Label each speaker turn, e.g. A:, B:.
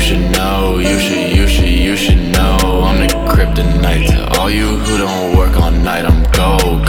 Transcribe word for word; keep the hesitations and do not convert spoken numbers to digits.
A: should know, you should, you should, you should know. I'm the kryptonite to all you who don't work all night. I'm go